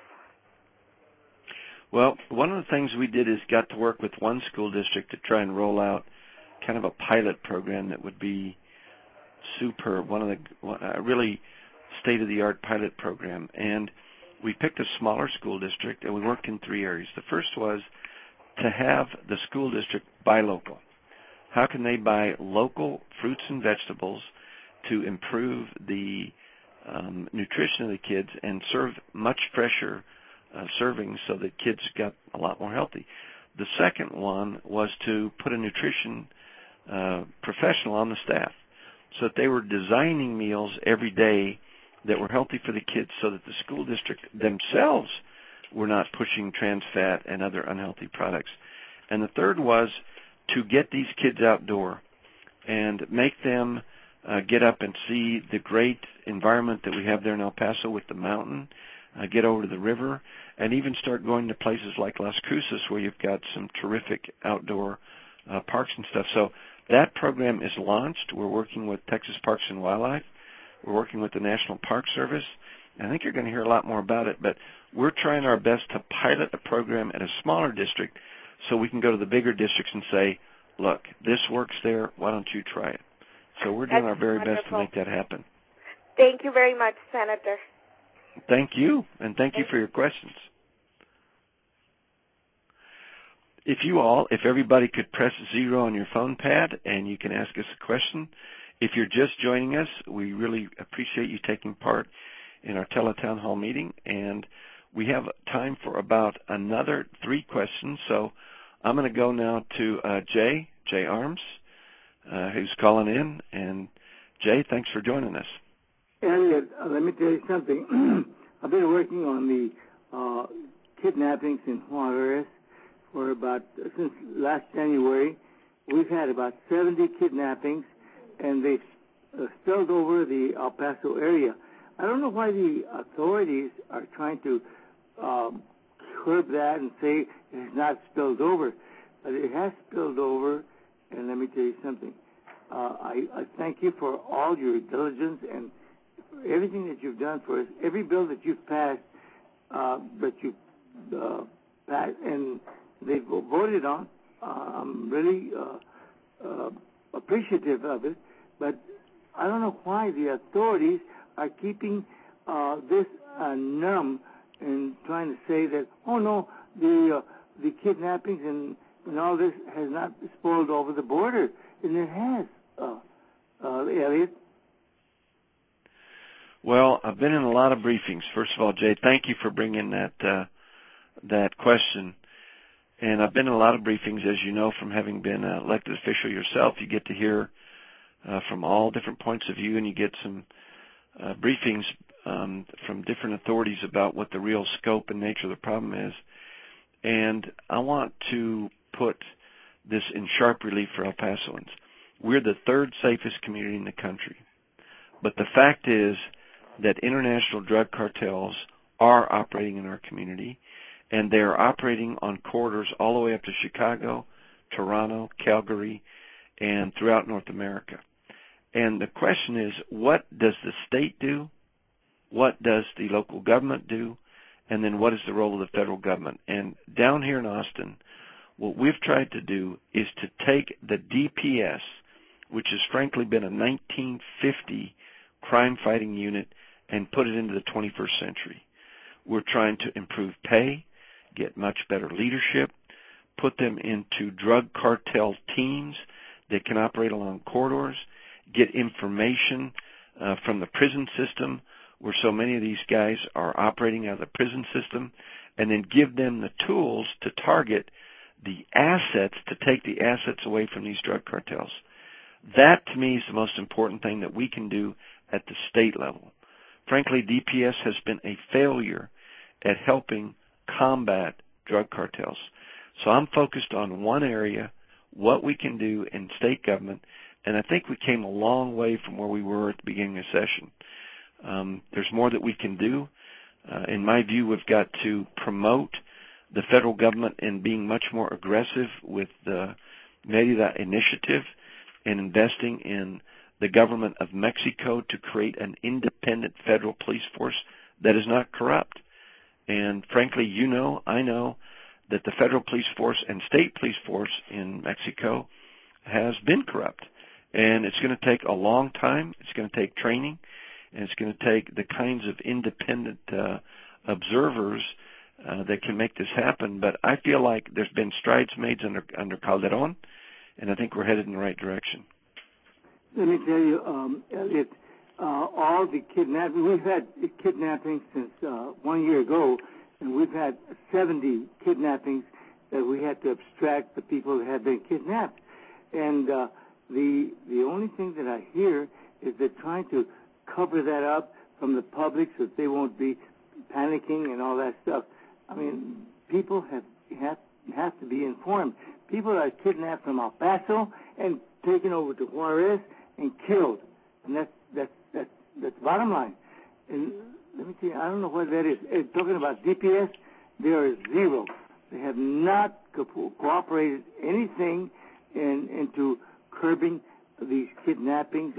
A: Well, one of the things we did is got to work with one school district to try and roll out kind of a pilot program that would be superb, a really state-of-the-art pilot program. And we picked a smaller school district, and we worked in three areas. The first was to have the school district buy local. How can they buy local fruits and vegetables to improve the nutrition of the kids and serve much fresher servings so that kids got a lot more healthy? The second one was to put a nutrition professional on the staff so that they were designing meals every day that were healthy for the kids so that the school district themselves were not pushing trans fat and other unhealthy products. And the third was to get these kids outdoor and make them get up and see the great environment that we have there in El Paso with the mountain, get over to the river, and even start going to places like Las Cruces where you've got some terrific outdoor parks and stuff. So that program is launched. We're working with Texas Parks and Wildlife. We're working with the National Park Service. I think you're going to hear a lot more about it, but we're trying our best to pilot a program at a smaller district so we can go to the bigger districts and say, look, this works there. Why don't you try it? So we're doing our very best to make that happen.
G: Thank you very much, Senator.
A: Thank you, and thank you for your questions. If everybody could press 0 on your phone pad and you can ask us a question. If you're just joining us, we really appreciate you taking part in our Teletown Hall meeting, and we have time for about another 3 questions. So I'm going to go now to Jay Arms, who's calling in. And Jay, thanks for joining us.
H: Elliot, let me tell you something. I've been working on kidnappings in Juarez for since last January. We've had about 70 kidnappings, and they've spilled over the El Paso area. I don't know why the authorities are trying to curb that and say it has not spilled over, but it has spilled over. And let me tell you something. I thank you for all your diligence and for everything that you've done for us. Every bill that you've passed, passed and they've voted on, I'm really appreciative of it. But I don't know why the authorities are keeping this numb and trying to say that, oh no, the kidnappings and all this has not spoiled over the border, and it has, Elliot.
A: Well, I've been in a lot of briefings. First of all, Jay, thank you for bringing that question. And I've been in a lot of briefings, as you know, from having been an elected official yourself. You get to hear from all different points of view, and you get some briefings from different authorities about what the real scope and nature of the problem is. And I want to put this in sharp relief for El Pasoans. We're the third safest community in the country. But the fact is that international drug cartels are operating in our community, and they are operating on corridors all the way up to Chicago, Toronto, Calgary, and throughout North America. And the question is, what does the state do? What does the local government do? And then what is the role of the federal government? And down here in Austin, what we've tried to do is to take the DPS, which has frankly been a 1950 crime-fighting unit, and put it into the 21st century. We're trying to improve pay, get much better leadership, put them into drug cartel teams that can operate along corridors, get information from the prison system, where so many of these guys are operating out of the prison system, and then give them the tools to target the assets, to take the assets away from these drug cartels. That, to me, is the most important thing that we can do at the state level. Frankly, DPS has been a failure at helping combat drug cartels. So I'm focused on one area, what we can do in state government, and I think we came a long way from where we were at the beginning of session. There's more that we can do. In my view, we've got to promote the federal government in being much more aggressive with the Mérida initiative and investing in the government of Mexico to create an independent federal police force that is not corrupt. And frankly, you know, I know that the federal police force and state police force in Mexico has been corrupt. And it's going to take a long time. It's going to take training. And it's going to take the kinds of independent observers that can make this happen. But I feel like there's been strides made under Calderon, and I think we're headed in the right direction.
H: Let me tell you, Elliot, all the kidnapping, we've had kidnappings since 1 year ago, and we've had 70 kidnappings that we had to abstract the people that had been kidnapped. And the only thing that I hear is they're trying to cover that up from the public so that they won't be panicking and all that stuff. I mean, people have to be informed. People are kidnapped from El Paso and taken over to Juarez and killed, and that's the bottom line. And let me tell you, I don't know what that is. Talking about DPS, they are zero. They have not cooperated anything into curbing these kidnappings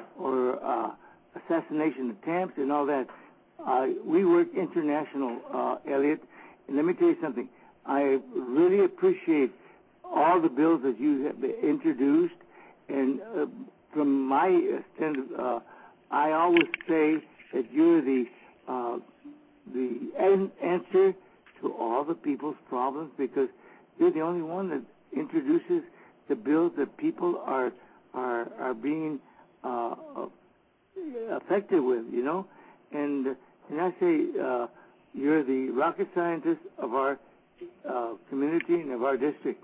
H: or assassination attempts and all that. We work international, Elliot, and let me tell you something. I really appreciate all the bills that you have introduced, and from my stand, I always say that you're the answer to all the people's problems, because you're the only one that introduces the bills that people are being affected with, you know. And I say you're the rocket scientist of our community and of our district.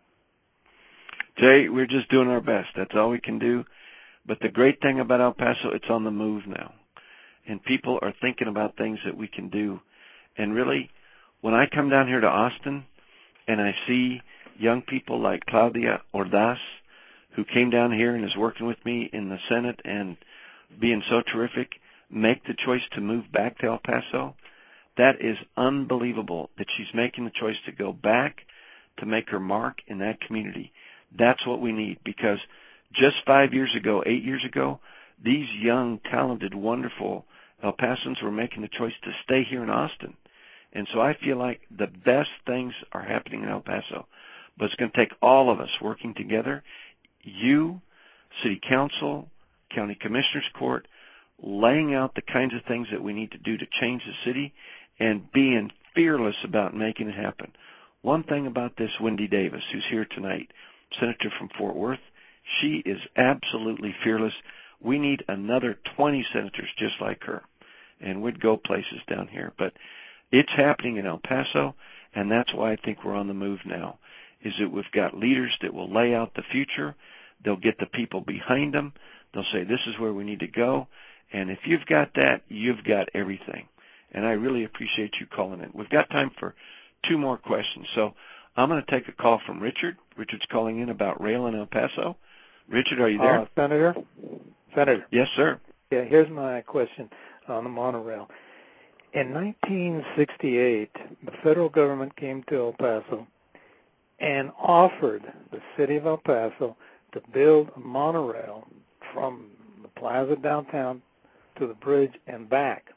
A: Jay, we're just doing our best. That's all we can do. But the great thing about El Paso, it's on the move now. And people are thinking about things that we can do. And really, when I come down here to Austin and I see young people like Claudia Ordaz, who came down here and is working with me in the Senate and being so terrific, make the choice to move back to El Paso, that is unbelievable that she's making the choice to go back to make her mark in that community. That's what we need, because just 5 years ago, 8 years ago, these young, talented, wonderful El Pasans were making the choice to stay here in Austin. And so I feel like the best things are happening in El Paso. But it's going to take all of us working together, you, City Council, County Commissioners Court, laying out the kinds of things that we need to do to change the city and being fearless about making it happen. One thing about this Wendy Davis, who's here tonight, Senator from Fort Worth, she is absolutely fearless. We need another 20 senators just like her, and we'd go places down here. But it's happening in El Paso, and that's why I think we're on the move now, is that we've got leaders that will lay out the future. They'll get the people behind them. They'll say, this is where we need to go. And if you've got that, you've got everything. And I really appreciate you calling in. We've got time for 2 more questions. So I'm going to take a call from Richard. Richard's calling in about rail in El Paso. Richard, are you there?
I: Senator?
A: Yes, sir.
I: Yeah, here's my question on the monorail. In 1968, the federal government came to El Paso and offered the city of El Paso to build a monorail from the plaza downtown to the bridge and back.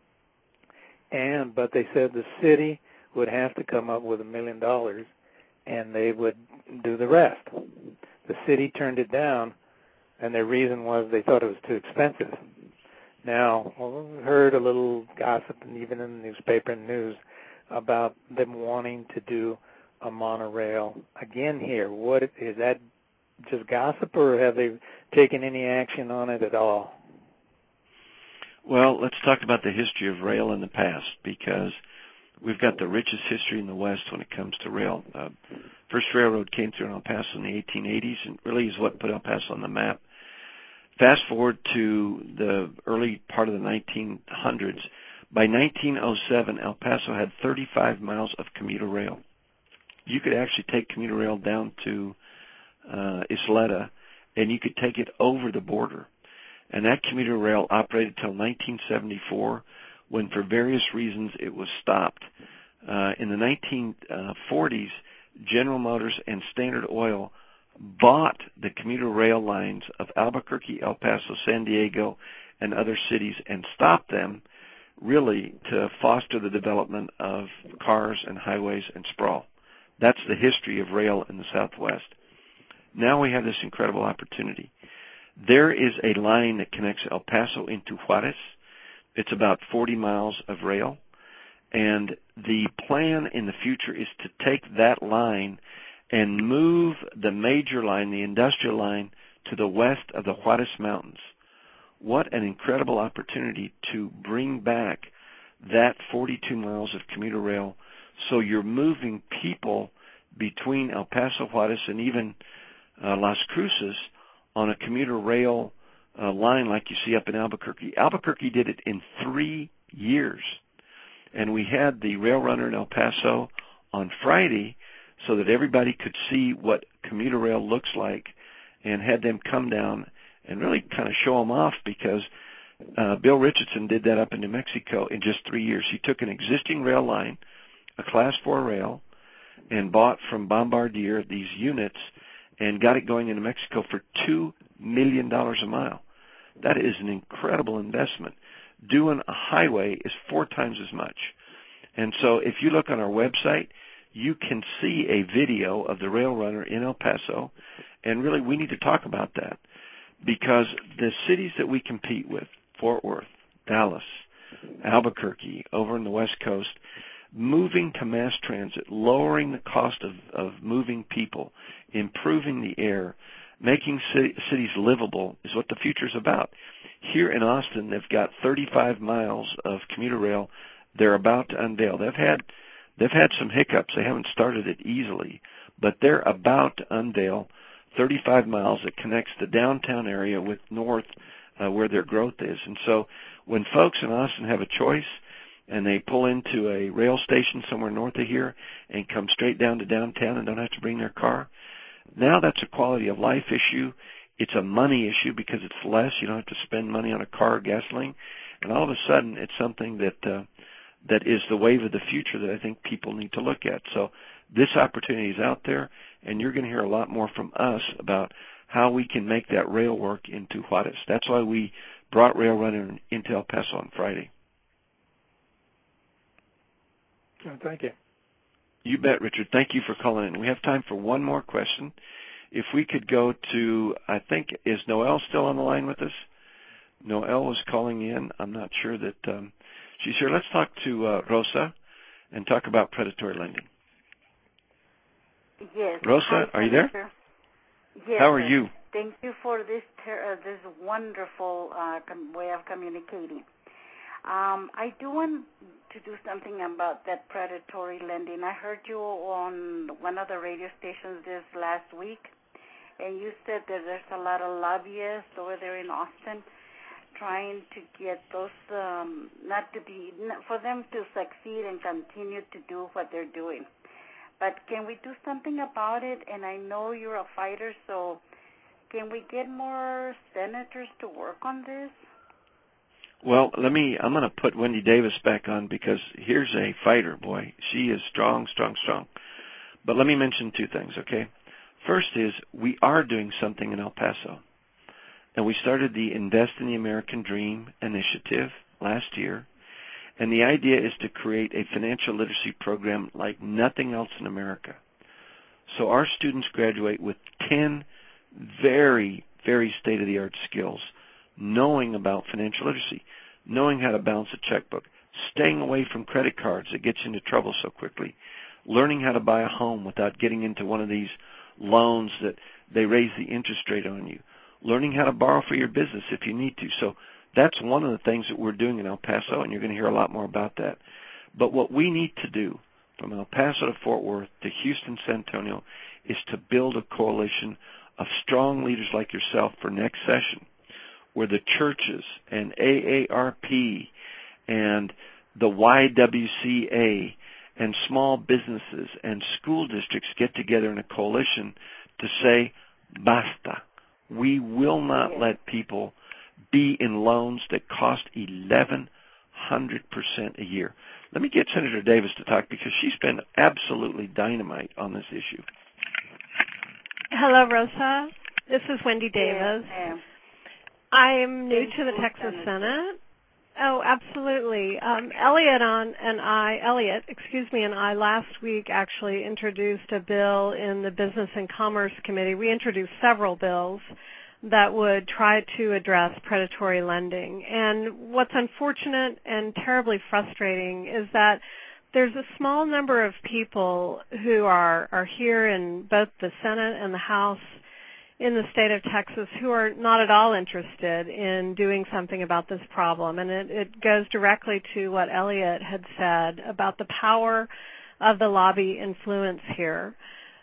I: But they said the city would have to come up with $1 million and they would do the rest. The city turned it down, and their reason was they thought it was too expensive. Now, we heard a little gossip, and even in the newspaper and news, about them wanting to do a monorail again here. What is that? Just gossip, or have they taken any action on it at all?
A: Well, let's talk about the history of rail in the past, because we've got the richest history in the West when it comes to rail. First railroad came through in El Paso in the 1880s, and really is what put El Paso on the map. Fast forward to the early part of the 1900s. By 1907, El Paso had 35 miles of commuter rail. You could actually take commuter rail down to Isleta, and you could take it over the border. And that commuter rail operated till 1974, when for various reasons it was stopped. In the 1940s, General Motors and Standard Oil bought the commuter rail lines of Albuquerque, El Paso, San Diego, and other cities and stopped them, really to foster the development of cars and highways and sprawl. That's the history of rail in the Southwest. Now we have this incredible opportunity. There is a line that connects El Paso into Juarez. It's about 40 miles of rail. And the plan in the future is to take that line and move the major line, the industrial line, to the west of the Juarez Mountains. What an incredible opportunity to bring back that 42 miles of commuter rail, so you're moving people between El Paso, Juarez, and even Las Cruces on a commuter rail line like you see up in Albuquerque. Albuquerque did it in 3 years. And we had the rail runner in El Paso on Friday so that everybody could see what commuter rail looks like, and had them come down and really kind of show them off, because Bill Richardson did that up in New Mexico in just 3 years. He took an existing rail line, a Class 4 rail, and bought from Bombardier these units and got it going in New Mexico for $2 million a mile. That is an incredible investment. Doing a highway is 4 times as much. And so if you look on our website, you can see a video of the rail runner in El Paso, and really we need to talk about that, because the cities that we compete with, Fort Worth, Dallas, Albuquerque, over on the West Coast, moving to mass transit, lowering the cost of moving people, improving the air, making cities livable is what the future is about. Here in Austin, they've got 35 miles of commuter rail they're about to unveil. They've had some hiccups. They haven't started it easily, but they're about to unveil 35 miles that connects the downtown area with north where their growth is. And so when folks in Austin have a choice, and they pull into a rail station somewhere north of here and come straight down to downtown and don't have to bring their car. Now that's a quality of life issue. It's a money issue because it's less. You don't have to spend money on a car or gasoline. And all of a sudden, it's something that that is the wave of the future that I think people need to look at. So this opportunity is out there, and you're going to hear a lot more from us about how we can make that rail work into Juarez. That's why we brought Rail Runner into El Paso on Friday.
I: Oh, thank you.
A: You bet, Richard. Thank you for calling in. We have time for one more question. If we could go to, I think, is Noelle still on the line with us? Noelle was calling in. I'm not sure that she's here. Let's talk to Rosa and talk about predatory lending.
J: Yes.
A: Rosa, are you there?
J: Yes.
A: How are you?
J: Thank you for this wonderful way of communicating. I do want to do something about that predatory lending. I heard you on one of the radio stations this last week, and you said that there's a lot of lobbyists over there in Austin trying to get those, for them to succeed and continue to do what they're doing. But can we do something about it? And I know you're a fighter, so can we get more senators to work on this?
A: Well, I'm going to put Wendy Davis back on because here's a fighter, boy. She is strong, strong, strong. But let me mention two things, okay? First is we are doing something in El Paso. And we started the Invest in the American Dream initiative last year. And the idea is to create a financial literacy program like nothing else in America. So our students graduate with 10 very, very state-of-the-art skills, knowing about financial literacy, knowing how to balance a checkbook, staying away from credit cards that get you into trouble so quickly, learning how to buy a home without getting into one of these loans that they raise the interest rate on you, learning how to borrow for your business if you need to. So that's one of the things that we're doing in El Paso, and you're going to hear a lot more about that. But what we need to do from El Paso to Fort Worth to Houston, San Antonio, is to build a coalition of strong leaders like yourself for next session, where the churches and AARP and the YWCA and small businesses and school districts get together in a coalition to say, basta. We will not let people be in loans that cost 1,100% a year. Let me get Senator Davis to talk because she's been absolutely dynamite on this issue.
C: Hello, Rosa. This is Wendy Davis.
J: Yes,
C: I'm new to the Texas Senate. Oh, absolutely. Elliot and I last week actually introduced a bill in the Business and Commerce Committee. We introduced several bills that would try to address predatory lending. And what's unfortunate and terribly frustrating is that there's a small number of people who are here in both the Senate and the House in the state of Texas who are not at all interested in doing something about this problem. And it goes directly to what Elliot had said about the power of the lobby influence here.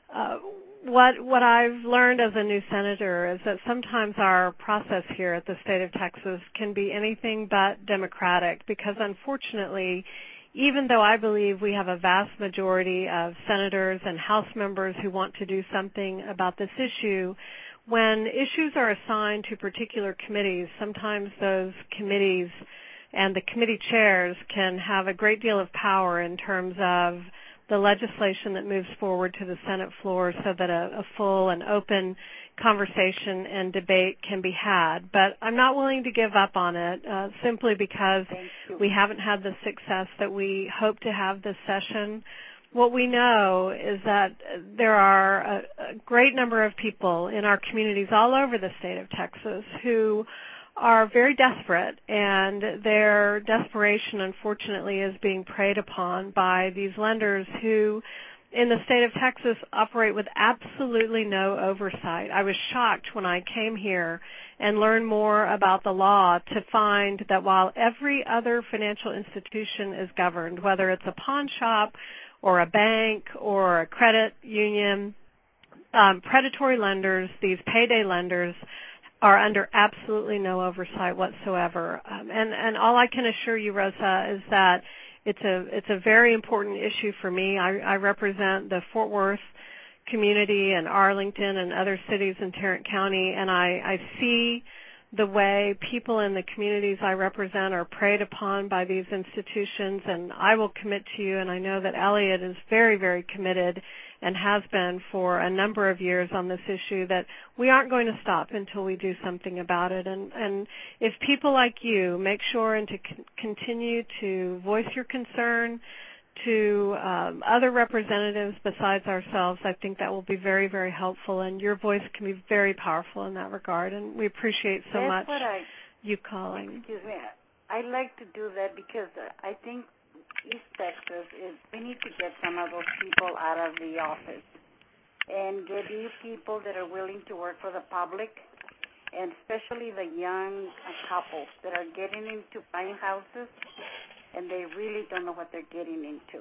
C: What I've learned as a new senator is that sometimes our process here at the state of Texas can be anything but democratic because, unfortunately, even though I believe we have a vast majority of senators and House members who want to do something about this issue, when issues are assigned to particular committees, sometimes those committees and the committee chairs can have a great deal of power in terms of the legislation that moves forward to the Senate floor so that a full and open conversation and debate can be had. But I'm not willing to give up on it simply because we haven't had the success that we hope to have this session. What we know is that there are a great number of people in our communities all over the state of Texas who are very desperate, and their desperation, unfortunately, is being preyed upon by these lenders who, in the state of Texas, operate with absolutely no oversight. I was shocked when I came here and learned more about the law to find that while every other financial institution is governed, whether it's a pawn shop or a bank or a credit union, predatory lenders, these payday lenders, are under absolutely no oversight whatsoever. And all I can assure you, Rosa, is that it's a very important issue for me. I represent the Fort Worth community and Arlington and other cities in Tarrant County, and I see the way people in the communities I represent are preyed upon by these institutions, and I will commit to you, and I know that Elliot is very, very committed and has been for a number of years on this issue, that we aren't going to stop until we do something about it. And if people like you make sure and to continue to voice your concern to other representatives besides ourselves, I think that will be very, very helpful, and your voice can be very powerful in that regard, and we appreciate so much you calling.
J: Excuse me. I like to do that because I think East Texas we need to get some of those people out of the office and get new people that are willing to work for the public, and especially the young couples that are getting into buying houses and they really don't know what they're getting into.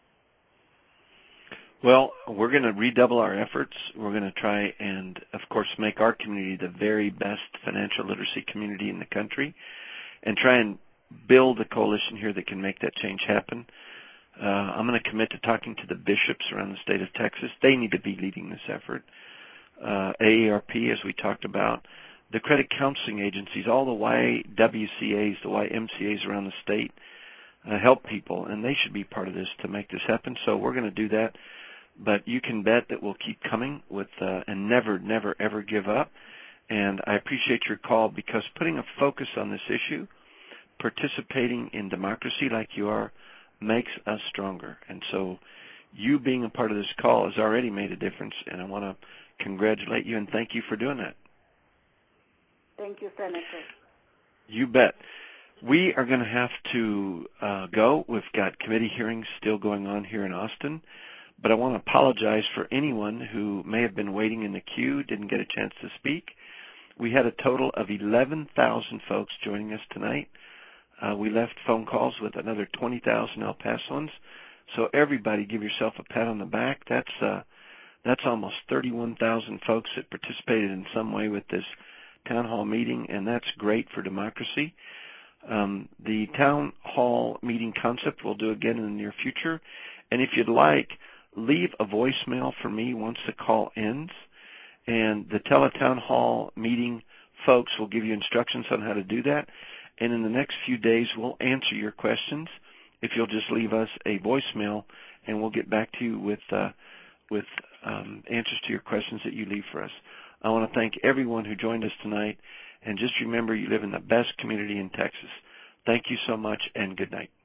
A: Well, we're going to redouble our efforts. We're going to try and, of course, make our community the very best financial literacy community in the country, and try and build a coalition here that can make that change happen. I'm going to commit to talking to the bishops around the state of Texas. They need to be leading this effort. AARP, as we talked about, the credit counseling agencies, all the YWCAs, the YMCAs around the state help people, and they should be part of this to make this happen. So we're going to do that. But you can bet that we'll keep coming with and never, never, ever give up. And I appreciate your call, because putting a focus on this issue, participating in democracy like you are, makes us stronger. And so you being a part of this call has already made a difference, and I want to congratulate you and thank you for doing that.
J: Thank you, Senator.
A: You bet. We are going to have to go. We've got committee hearings still going on here in Austin, but I want to apologize for anyone who may have been waiting in the queue, didn't get a chance to speak. We had a total of 11,000 folks joining us tonight. We left phone calls with another 20,000 El Pasoans. So everybody give yourself a pat on the back. That's almost 31,000 folks that participated in some way with this town hall meeting, and that's great for democracy. The town hall meeting concept we'll do again in the near future. And if you'd like, leave a voicemail for me once the call ends. And the Teletown Hall meeting folks will give you instructions on how to do that. And in the next few days, we'll answer your questions if you'll just leave us a voicemail, and we'll get back to you with answers to your questions that you leave for us. I want to thank everyone who joined us tonight, and just remember, you live in the best community in Texas. Thank you so much, and good night.